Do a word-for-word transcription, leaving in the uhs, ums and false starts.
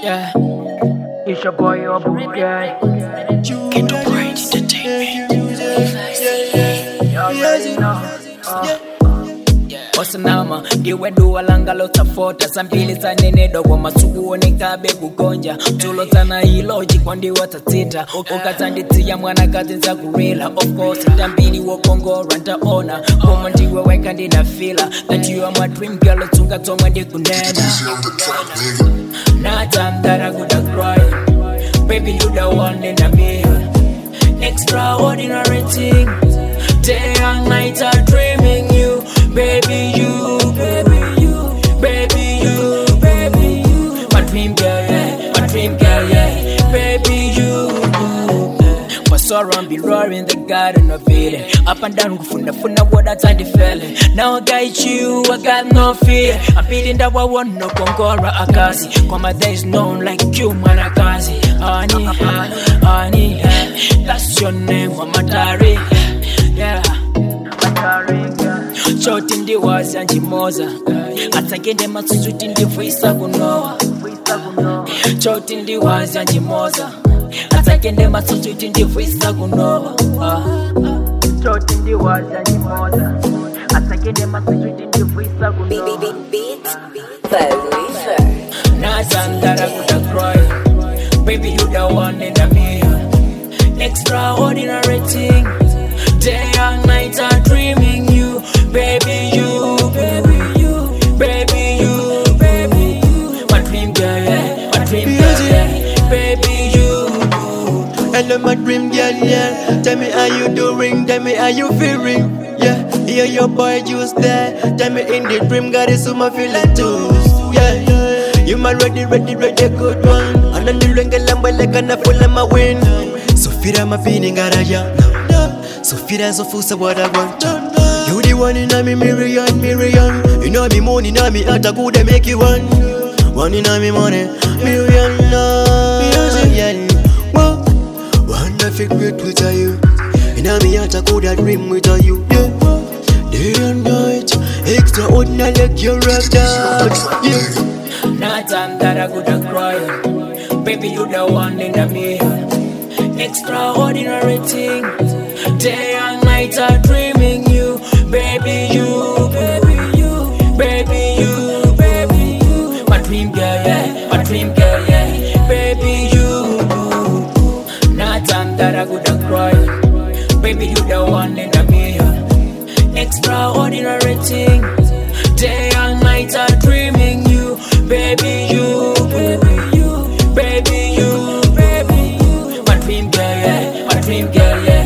Yeah, it's your boy, your boy, yeah. Get the right entertainment. You already know. Uh. Osanama ndiwe duwa langa lotafota Zambili za nene dogo masuku onekabe kugonja Tulo zana iloji kwa ndi watatita Ukazanditia mwana kazi nza gorilla Of course tambili wakongora ntaona Koma ndiwe weka ndina fila That you are my dream girl tunga toma ndi kunena Not time that I could have cried Baby you the one in a million Extraordinary thing Day and night I'm dreaming you Baby you, baby you, baby you, baby you My dream girl, yeah, my dream girl, yeah Baby you, yeah. Was around be roaring the garden of Eden Up and down, kufunda funda what I time the feeling Now I got you, I got no fear I'm feeling that I want no kongora akazi Koma there is none like you, man akazi Honey, honey, that's your name, Mamatari Yeah, Mamatari, yeah Choti ndi wazi anjimoza Atangende matsuzuti ndi vuisa kunoa Choti ndi wazi anjimoza Atangende matsuzuti ndi vuisa kunoa Choti ndi wazi anjimoza Atangende matsuzuti ndi vuisa kunoa Nazandara kuda cry Baby you the one in a million Extraordinary thing Day and night I'm dreaming you Baby you, baby you, baby you, baby you My dream girl, yeah, my dream girl, yeah Baby you Hello my dream girl, yeah Tell me how you doing, tell me how you feeling Yeah, hear your boy just there Tell me in the dream, got it so my feeling too Yeah, you my ready, ready, ready, good one And then the ring a lamb like an apple in my win So feel I'm a feeling, got a yeah So feel as a fool, so what I want You the one in a me million, million You know me money, know me heart, I could make you one One in a me money, million, no million Whoa, one I feel great with you In a me heart, I could dream with you Yeah, day and night, extraordinary like your rock dog Yeah Not time that I could have cried Baby you the one in a million Extraordinary thing Day and night I'm dreaming you Baby you, baby you, baby you, baby you My dream girl, yeah, my dream girl, yeah Baby you Not time that I could have cried Baby you the one in a million Extraordinary thing Day and night I'm dreaming you Baby you, baby you, baby you, baby you My dream girl, yeah, my dream girl, yeah